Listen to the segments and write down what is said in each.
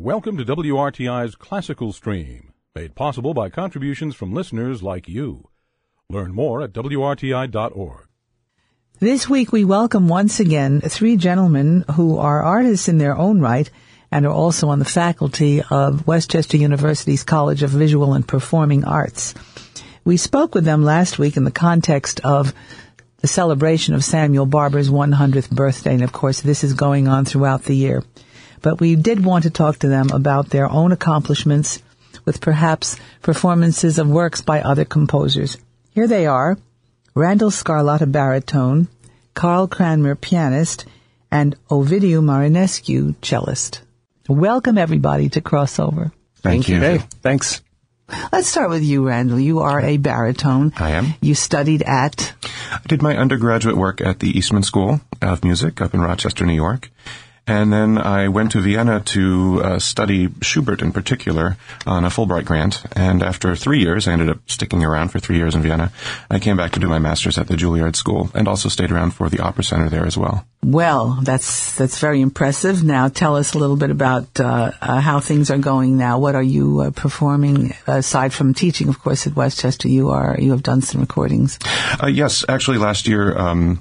Welcome to WRTI's Classical Stream, made possible by contributions from listeners like you. Learn more at WRTI.org. This week we welcome once again three gentlemen who are artists in their own right and are also on the faculty of Westchester University's College of Visual and Performing Arts. We spoke with them last week in the context of the celebration of Samuel Barber's 100th birthday, and of course this is going on throughout the year. But we did want to talk to them about their own accomplishments with perhaps performances of works by other composers. Here they are, Randall Scarlatta, baritone, Carl Cranmer, pianist, and Ovidiu Marinescu, cellist. Welcome, everybody, to Crossover. Thank you. Hey, thanks. Let's start with you, Randall. You are a baritone. I am. You studied at? I did my undergraduate work at the Eastman School of Music up in Rochester, New York. And then I went to Vienna to study Schubert in particular on a Fulbright grant. And after 3 years, I ended up sticking around for 3 years in Vienna. I came back to do my master's at the Juilliard School and also stayed around for the Opera Center there as well. Well, that's very impressive. Now tell us a little bit about how things are going now. What are you performing aside from teaching, of course, at Westchester? You have done some recordings. Yes, actually last year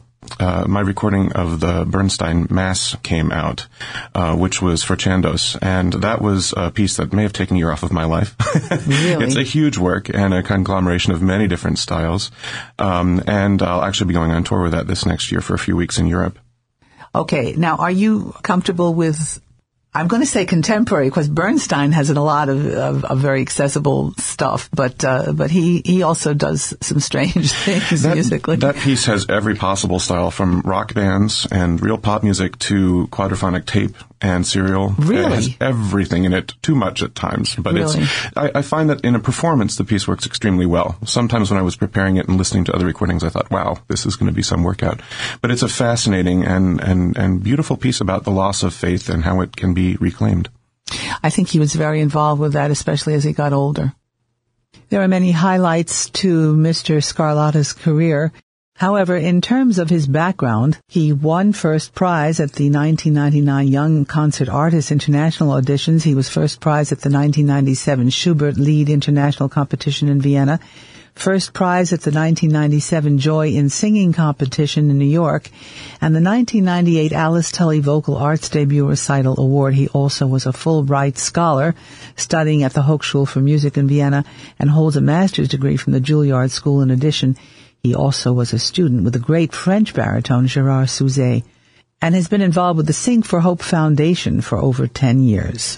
my recording of the Bernstein Mass came out, which was for Chandos, and that was a piece that may have taken a year off of my life. Really? It's a huge work and a conglomeration of many different styles, and I'll actually be going on tour with that this next year for a few weeks in Europe. Okay, now are you comfortable with, I'm going to say contemporary, because Bernstein has a lot of very accessible stuff, but he also does some strange things musically. That piece has every possible style, from rock bands and real pop music to quadraphonic tape and serial. Really? It has everything in it, too much at times. But really? I find that in a performance, the piece works extremely well. Sometimes when I was preparing it and listening to other recordings, I thought, wow, this is going to be some workout. But it's a fascinating and beautiful piece about the loss of faith and how it can be reclaimed. I think he was very involved with that, especially as he got older. There are many highlights to Mr. Scarlatta's career. However, in terms of his background, he won first prize at the 1999 Young Concert Artists International Auditions. He was first prize at the 1997 Schubert Lied International Competition in Vienna, first prize at the 1997 Joy in Singing Competition in New York, and the 1998 Alice Tully Vocal Arts Debut Recital Award. He also was a Fulbright scholar, studying at the Hochschule für Musik in Vienna, and holds a master's degree from the Juilliard School. In addition, he also was a student with the great French baritone Gérard Souzet, and has been involved with the Sing for Hope Foundation for over 10 years.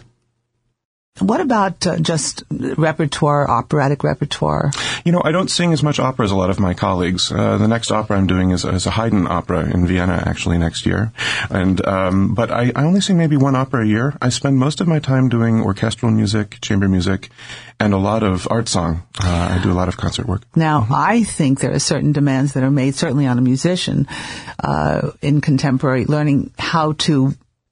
What about just repertoire, operatic repertoire? You know, I don't sing as much opera as a lot of my colleagues. The next opera I'm doing is a Haydn opera in Vienna, actually, next year. And but I only sing maybe one opera a year. I spend most of my time doing orchestral music, chamber music, and a lot of art song. I do a lot of concert work. Now, I think there are certain demands that are made, certainly on a musician, in contemporary, learning how to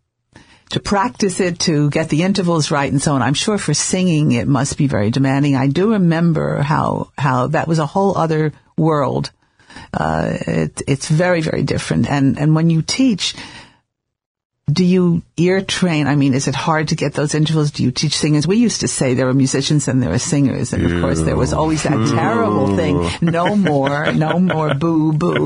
practice it, to get the intervals right and so on. I'm sure for singing it must be very demanding. I do remember how that was a whole other world. It's very, very different. And when you teach, do you ear train? I mean, is it hard to get those intervals? Do you teach singers? We used to say there were musicians and there were singers. And of course there was always that terrible thing. No more, boo, boo.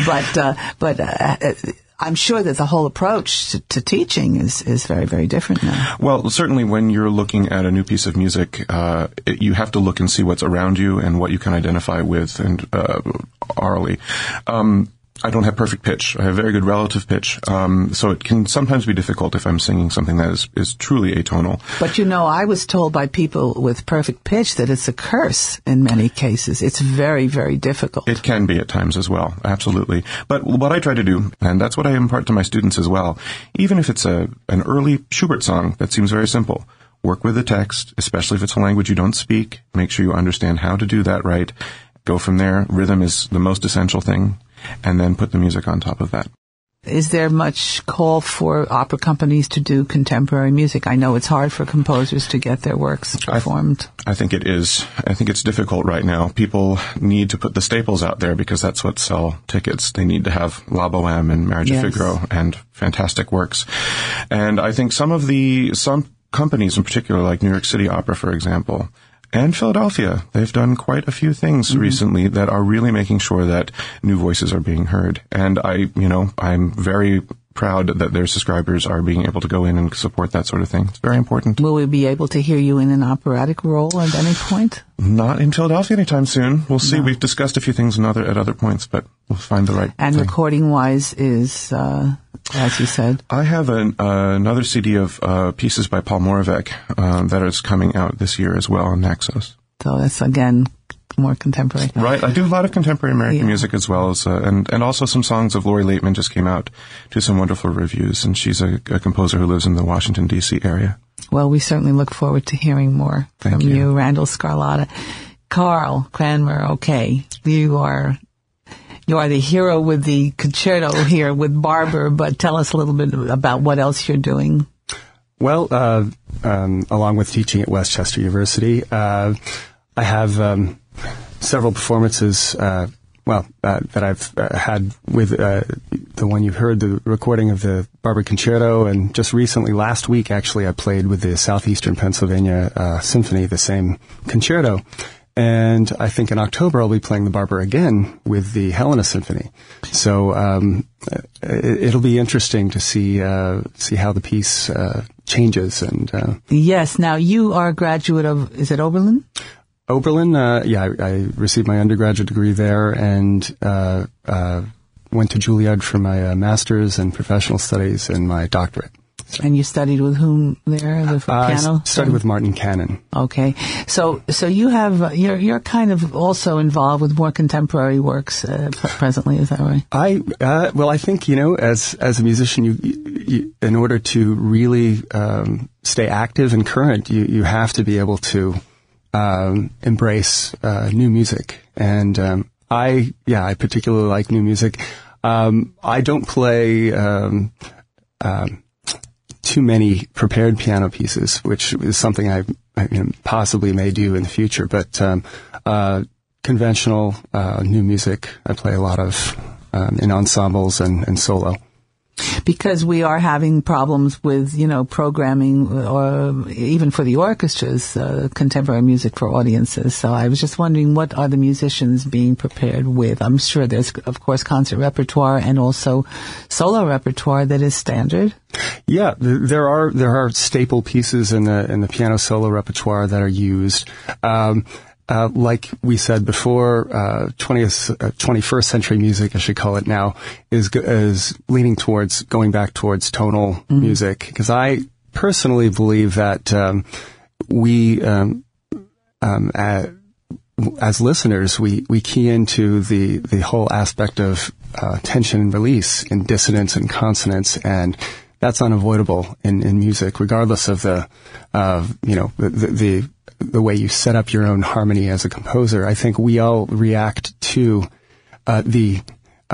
But I'm sure that the whole approach to teaching is very, very different now. Well, certainly when you're looking at a new piece of music, you have to look and see what's around you and what you can identify with and orally. I don't have perfect pitch. I have very good relative pitch. So it can sometimes be difficult if I'm singing something that is truly atonal. But you know, I was told by people with perfect pitch that it's a curse in many cases. It's very, very difficult. It can be at times as well. Absolutely. But what I try to do, and that's what I impart to my students as well, even if it's an early Schubert song that seems very simple, work with the text, especially if it's a language you don't speak. Make sure you understand how to do that right. Go from there. Rhythm is the most essential thing. And then put the music on top of that. Is there much call for opera companies to do contemporary music? I know it's hard for composers to get their works performed. I think it is. I think it's difficult right now. People need to put the staples out there because that's what sell tickets. They need to have La Bohème and Marriage of Figaro and fantastic works. And I think some companies in particular, like New York City Opera, for example, and Philadelphia. They've done quite a few things recently that are really making sure that new voices are being heard. And I'm very proud that their subscribers are being able to go in and support that sort of thing. It's very important. Will we be able to hear you in an operatic role at any point? Not in Philadelphia anytime soon. We'll see. No. We've discussed a few things at other points, but we'll find the right And thing. Recording-wise is, as you said? I have another CD of pieces by Paul Moravec that is coming out this year as well on Naxos. So that's, again, more contemporary. Right. I do a lot of contemporary American music as well as, and also some songs of Lori Laitman just came out to some wonderful reviews, and she's a composer who lives in the Washington, D.C. area. Well, we certainly look forward to hearing more from you, Randall Scarlata. Carl Cranmer, okay, you are the hero with the concerto here with Barber, but tell us a little bit about what else you're doing. Well, along with teaching at Westchester University, I have several performances, that I've had with the one you heard, the recording of the Barber Concerto, and just recently, last week, actually, I played with the Southeastern Pennsylvania Symphony, the same concerto. And I think in October I'll be playing the Barber again with the Helena Symphony. So it'll be interesting to see how the piece changes. And yes, now you are a graduate of, is it Oberlin? Oberlin, I received my undergraduate degree there and went to Juilliard for my master's in professional studies and my doctorate. So. And you studied with whom there, the piano? I studied with Martin Cannon. Okay, so you have you're kind of also involved with more contemporary works presently. Is that right? I think as a musician, you in order to really stay active and current, you have to be able to embrace new music, and I particularly like new music. I don't play too many prepared piano pieces, which is something I possibly may do in the future. But conventional new music, I play a lot of in ensembles and solo. Because we are having problems with, programming or even for the orchestras, contemporary music for audiences. So I was just wondering, what are the musicians being prepared with? I'm sure there's, of course, concert repertoire and also solo repertoire that is standard. Yeah, there are staple pieces in the piano solo repertoire that are used. Like we said before, 21st century music, I should call it now, is leaning towards going back towards tonal music. Because I personally believe that we, as listeners, we key into the whole aspect of tension and release in dissonance and consonance, and that's unavoidable in music, regardless of the way you set up your own harmony as a composer. I think we all react to the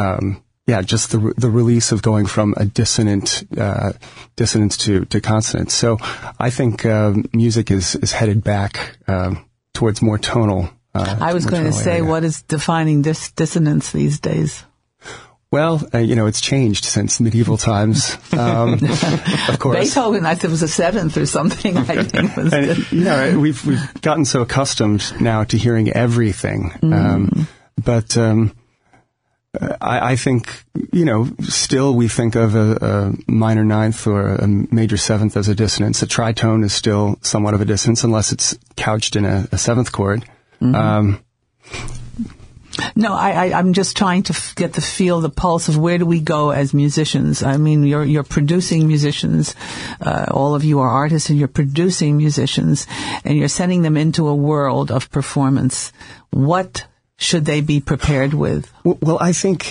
release of going from a dissonance to consonance. So I think music is headed back towards more tonal. I was going to say, what is defining dissonance these days? Well, it's changed since medieval times. Of course, Beethoven, I think, was a seventh or something. I think was. And, we've gotten so accustomed now to hearing everything. But I think still we think of a minor ninth or a major seventh as a dissonance. A tritone is still somewhat of a dissonance unless it's couched in a seventh chord. No, I'm just trying to get the feel, the pulse of where do we go as musicians. I mean, you're producing musicians. All of you are artists and you're producing musicians and you're sending them into a world of performance. What should they be prepared with? Well, I think,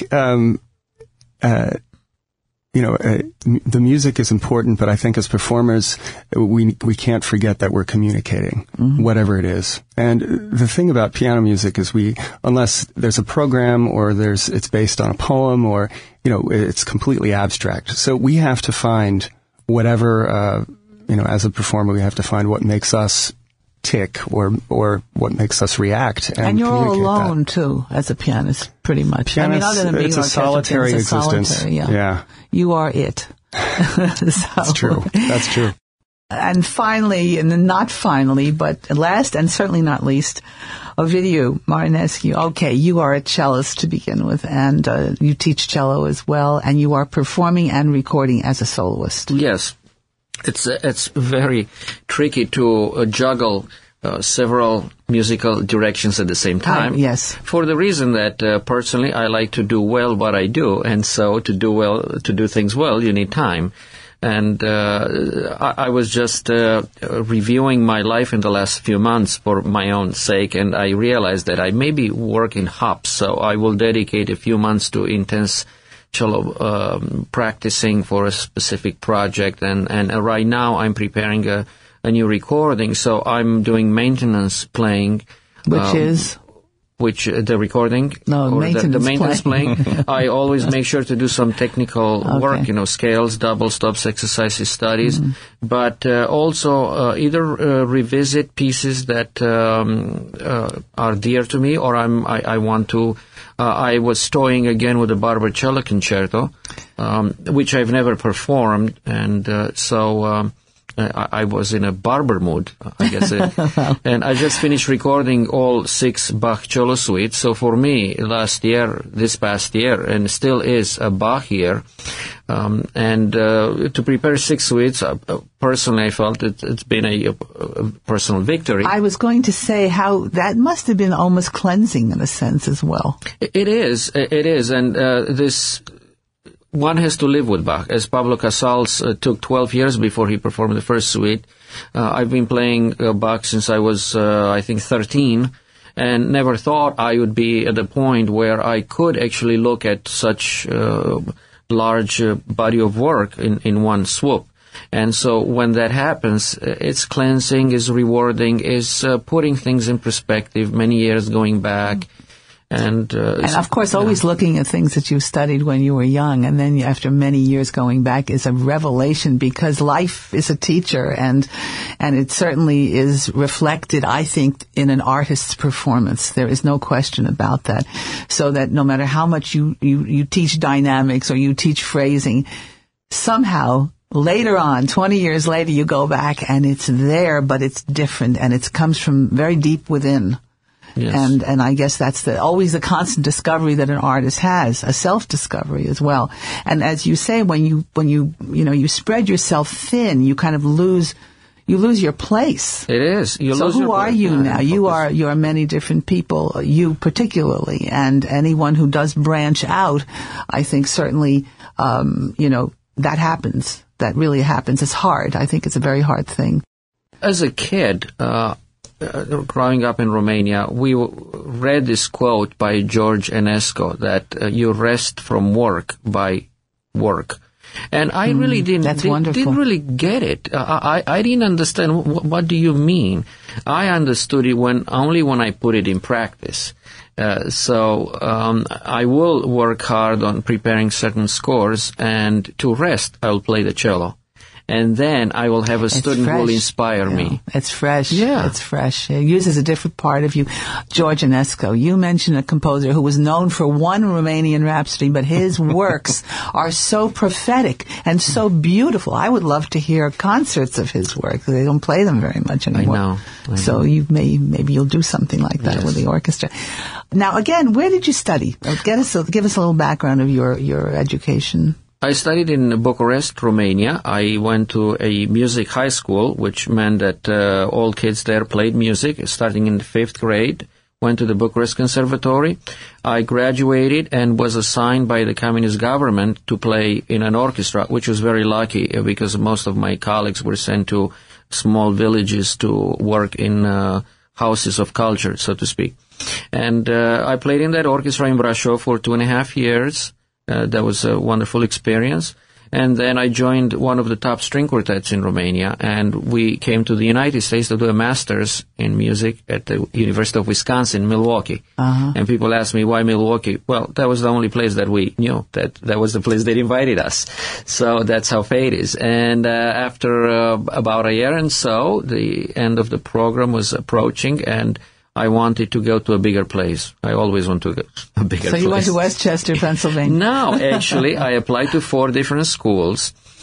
the music is important, but I think as performers, we can't forget that we're communicating, whatever it is. And the thing about piano music is unless there's a program or it's based on a poem or, it's completely abstract. So we have to find whatever, as a performer, we have to find what makes us tick or what makes us react. And you're all alone, too, as a pianist, pretty much. Other than being it's a solitary existence. Yeah. You are it. That's true. That's true. And finally, and not finally, but last and certainly not least, Ovidiu Marinescu. Okay, you are a cellist to begin with, and you teach cello as well, and you are performing and recording as a soloist. Yes. It's very tricky to juggle several musical directions at the same time. Yes. For the reason that personally I like to do well what I do, and so to do things well, you need time. And I was just reviewing my life in the last few months for my own sake, and I realized that I maybe work in hops, so I will dedicate a few months to intense cello practicing for a specific project. And right now I'm preparing a new recording, so I'm doing maintenance playing. Which is? The recording? No, or maintenance the maintenance playing. I always make sure to do some technical work, scales, double stops, exercises, studies, but also either revisit pieces that are dear to me, or I want to. I was toying again with the Barber Cello Concerto, which I've never performed, and so I was in a Barber mood, I guess. And I just finished recording all 6 Bach cello suites. So for me, this past year, and still is a Bach year, and to prepare 6 suites, personally, I felt it's been a personal victory. I was going to say how that must have been almost cleansing in a sense as well. It is, and this. One has to live with Bach. As Pablo Casals took 12 years before he performed the first suite, I've been playing Bach since I was, I think, 13, and never thought I would be at the point where I could actually look at such large body of work in one swoop. And so when that happens, it's cleansing, is rewarding, is putting things in perspective, many years going back. And of course, always looking at things that you studied when you were young, and then after many years going back is a revelation, because life is a teacher, and it certainly is reflected, I think, in an artist's performance. There is no question about that. So that no matter how much you teach dynamics or you teach phrasing, somehow later on, 20 years later, you go back and it's there, but it's different, and it comes from very deep within. Yes. And I guess that's always the constant discovery that an artist has, a self-discovery as well. And as you say, when you spread yourself thin, you kind of lose your place. It is. So who are you now? You are many different people, you particularly, and anyone who does branch out, I think certainly, that happens. That really happens. It's hard. I think it's a very hard thing. As a kid, growing up in Romania, we read this quote by George Enescu that you rest from work by work. And I really didn't really get it. I didn't understand what do you mean. I understood it only when I put it in practice. So I will work hard on preparing certain scores, and to rest, I will play the cello. And then I will have a student who will inspire me. It's fresh. Yeah. It's fresh. It uses a different part of you. George Enescu, you mentioned a composer who was known for one Romanian Rhapsody, but his works are so prophetic and so beautiful. I would love to hear concerts of his work. They don't play them very much anymore. I know. So maybe you'll do something like that with the orchestra. Now, again, where did you study? Give us a little background of your education. I studied in Bucharest, Romania. I went to a music high school, which meant that all kids there played music, starting in the 5th grade. Went to the Bucharest Conservatory. I graduated and was assigned by the communist government to play in an orchestra, which was very lucky because most of my colleagues were sent to small villages to work in houses of culture, so to speak. And I played in that orchestra in Brașov for 2.5 years. That was a wonderful experience. And then I joined one of the top string quartets in Romania, and we came to the United States to do a master's in music at the University of Wisconsin, Milwaukee. Uh-huh. And people asked me, why Milwaukee? Well, that was the only place that we knew. That was the place that invited us. So that's how fate is. And after about a year and so, the end of the program was approaching, and I wanted to go to a bigger place. I always want to go to a bigger place. So you went to Westchester, Pennsylvania? No, actually, I applied to 4 different schools,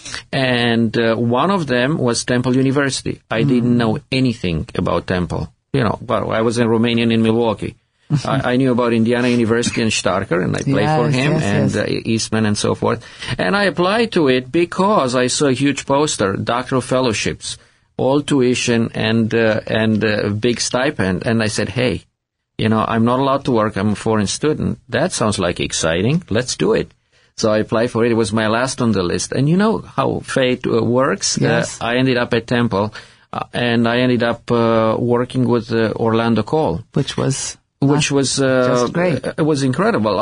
And one of them was Temple University. I didn't know anything about Temple. Well, I was a Romanian in Milwaukee. I knew about Indiana University and Starker, and I played for him, Eastman and so forth. And I applied to it because I saw a huge poster, doctoral fellowships, all tuition and big stipend. And I said, hey, I'm not allowed to work. I'm a foreign student. That sounds like exciting. Let's do it. So I applied for it. It was my last on the list. And you know how fate works? Yes. I ended up at Temple, and I ended up working with Orlando Cole. Which was Just great. It was incredible.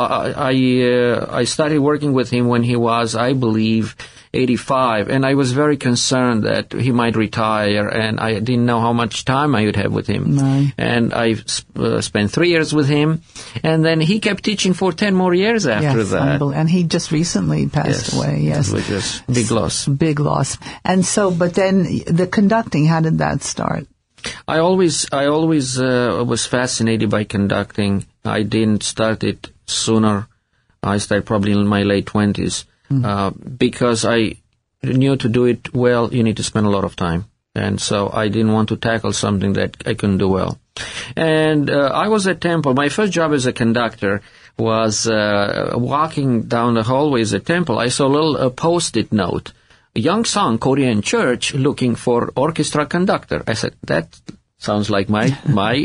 I started working with him when he was, I believe, 85, and I was very concerned that he might retire, and I didn't know how much time I would have with him. No. And I spent 3 years with him, and then he kept teaching for 10 more years after that. And he just recently passed away. Yes, which was big loss. Big loss. And so, but then the conducting, how did that start? I always was fascinated by conducting. I didn't start it sooner. I started probably in my late 20s. Because I knew to do it well, you need to spend a lot of time. And so I didn't want to tackle something that I couldn't do well. And I was at Temple. My first job as a conductor was walking down the hallways at Temple. I saw a little post-it note. Young Song Korean Church looking for orchestra conductor. I said, that sounds like my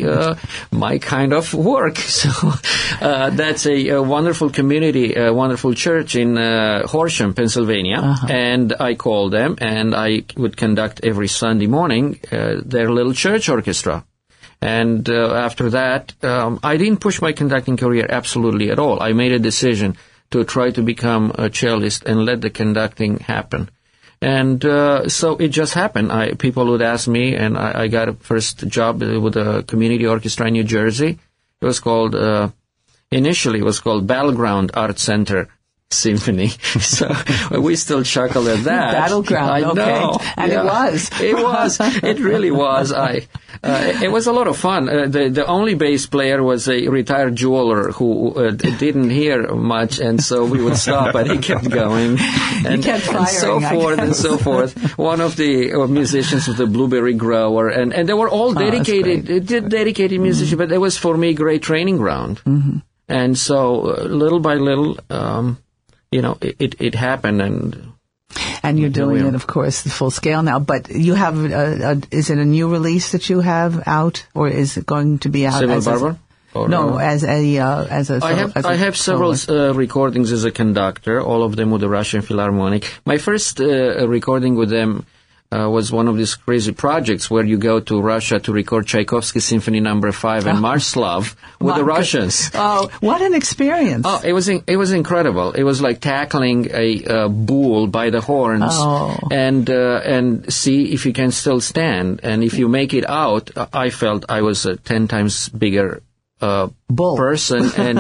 kind of work. So that's a wonderful community, a wonderful church in Horsham, Pennsylvania. And I called them, and I would conduct every Sunday morning their little church orchestra. And after that, I didn't push my conducting career absolutely at all. I made a decision to try to become a cellist and let the conducting happen. And so it just happened. People would ask me, and I got a first job with a community orchestra in New Jersey. It was called, initially it was called Battleground Art Center Symphony. So we still chuckle at that. Battleground, I know. Okay. And it was. It was. It really was. It was a lot of fun. The only bass player was a retired jeweler who didn't hear much, and so we would stop, but he kept going. And, kept firing, and so forth and so forth. One of the musicians was the Blueberry Grower, and they were all dedicated musicians, but it was, for me, great training ground. And so, little by little, it happened, and you're doing it, of course, full scale now. But you have, is it a new release that you have out, or is it going to be out? Civil Barber? As a. I have several recordings as a conductor, all of them with the Russian Philharmonic. My first recording with them was one of these crazy projects where you go to Russia to record Tchaikovsky Symphony No. 5 and March Slav with the Russians. Oh, what an experience! Oh, it was incredible. It was like tackling a bull by the horns and see if you can still stand. And if you make it out, I felt I was a 10 times bigger bull person, and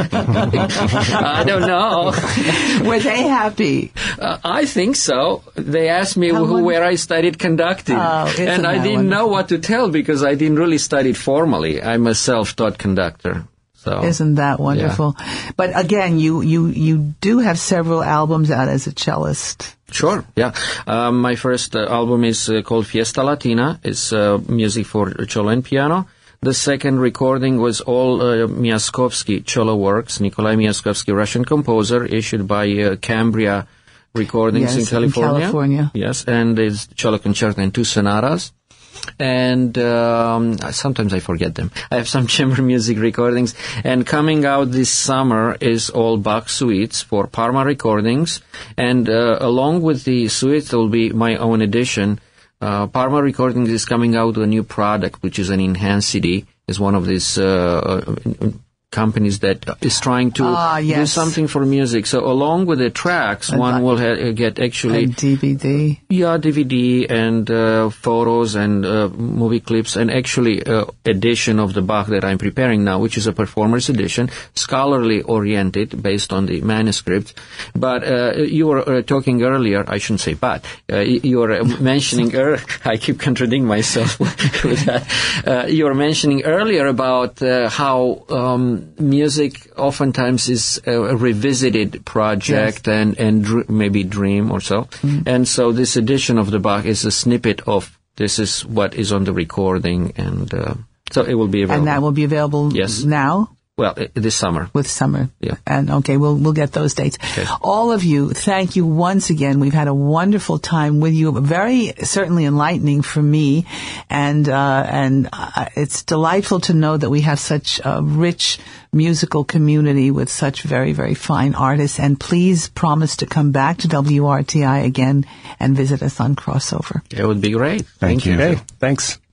I don't know. Were they happy? I think so. They asked me where I studied conducting, and I didn't know what to tell because I didn't really study it formally. I'm a self-taught conductor. So isn't that wonderful? Yeah. But again, you do have several albums out as a cellist. Sure, yeah. My first album is called Fiesta Latina. It's music for cello and piano. The second recording was all Miaskovsky cello works, Nikolai Miaskovsky, Russian composer, issued by Cambria Recordings in California. Yes, and it's cello concerto and 2 sonatas. And sometimes I forget them. I have some chamber music recordings. And coming out this summer is all Bach suites for Parma Recordings. And along with the suites, there will be my own edition. Parma Recordings is coming out with a new product, which is an enhanced CD. It's one of these companies that is trying to do something for music. So along with the tracks, one will get actually... A DVD? Yeah, DVD and photos and movie clips, and actually edition of the Bach that I'm preparing now, which is a performer's edition, scholarly oriented based on the manuscript. But you were talking earlier, I shouldn't say but, you were mentioning, I keep contradicting myself with that. You were mentioning earlier about how music oftentimes is a revisited project and maybe dream or so. And so this edition of the Bach is a snippet of this is what is on the recording, and so it will be available. And that will be available now? Well, this summer. With summer. Yeah. And okay, we'll get those dates. Okay. All of you, thank you once again. We've had a wonderful time with you. Very certainly enlightening for me. And it's delightful to know that we have such a rich musical community with such very, very fine artists. And please promise to come back to WRTI again and visit us on Crossover. It would be great. Thank you. Hey, thanks.